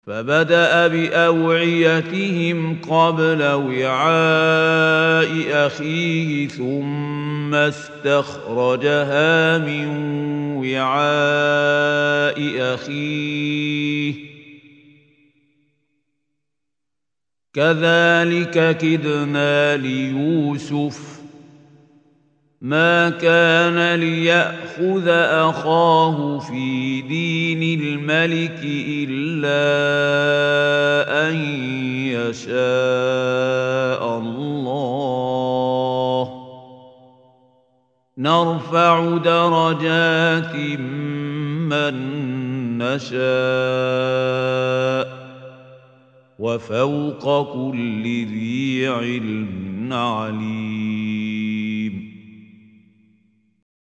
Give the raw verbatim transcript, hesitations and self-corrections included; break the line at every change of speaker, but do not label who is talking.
فبدأ بأوعيتهم قبل وعاء أخيه ثم استخرجها من وعاء أخيه كذلك كدنا ليوسف ما كان ليأخذ أخاه في دين الملك إلا أن يشاء الله نرفع درجات من نشاء وفوق كل ذي علم عليم